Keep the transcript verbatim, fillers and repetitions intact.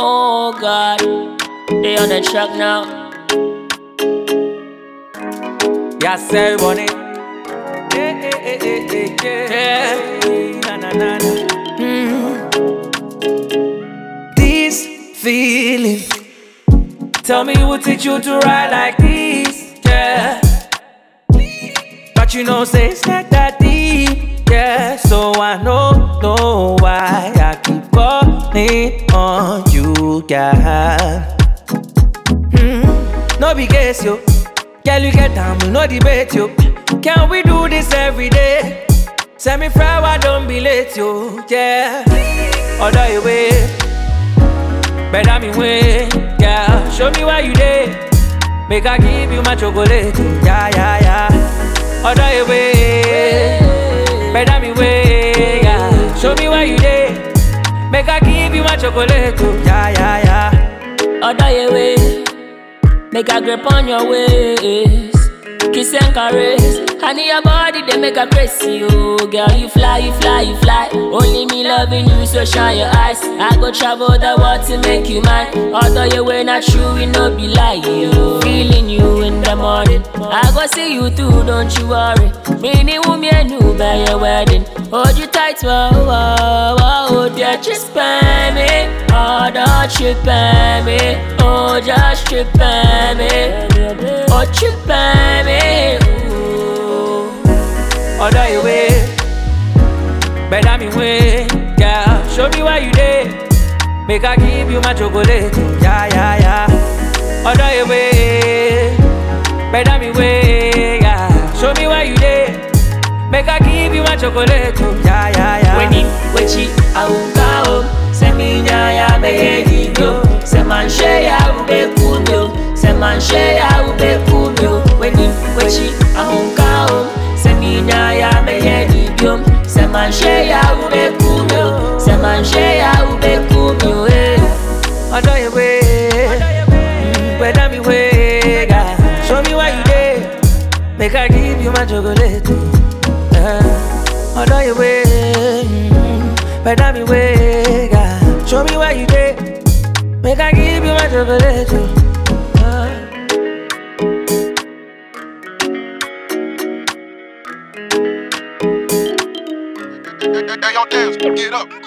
Oh God, they on the track now. Yes, sir, bunny. Eh, eh, eh, eh, eh, yeah. Na, na, na, na. Mm. This feeling, tell me who teach you to ride like this, yeah. But you know, say it's not that deep, yeah. So I know, know why I keep calling on you, girl. Mm. No be guess, yo. Girl, you get down, we no debate, yo. Can we do this every day? Send me flower, don't be late, yo, yeah. Other your way, better me way, yeah. Show me why you there. Make I give you my chocolate, yeah, yeah, yeah. Other your way, better me way, yeah. Show me why you there. Make I give you my chocolate, yeah, yeah, yeah. Other your way, make a grip on your waist, kiss and caress. Honey, your body, they make a crazy, you. Girl, you fly, you fly, you fly. Only me loving you, so shine your eyes. I go travel the world to make you mine. Although you were not true, we no be lie, you. Feeling you in the morning, I go see you through, don't you worry. Meaning, who me and you by your wedding. Hold you tight, whoa, whoa, whoa. Dear, just pay me. Oh, don't trip me. Oh, just trip me. Oh, trip me. Other your way, better me way, yeah. Show me why you there. Make I give you my chocolate, yeah, yeah, yeah. Other your way, better me way, yeah. Show me why you there. Make I give you my chocolate, yeah, yeah, yeah. When you, when she, I will go. Say me ya me heady yo. Say man share ya ube cool yo. Say man share ya ube cool yo. When you, when she, I will go. Say me ya me heady yo. Say man share ya ube cool yo. Say man share ya ube cool yo. Other your way, better me way, yeah. Show me why you there. Make I give you my chocolate. Other your way, better me way, yeah. Show me why you there. Make I give you my chocolate. Hey, y'all dance, get up.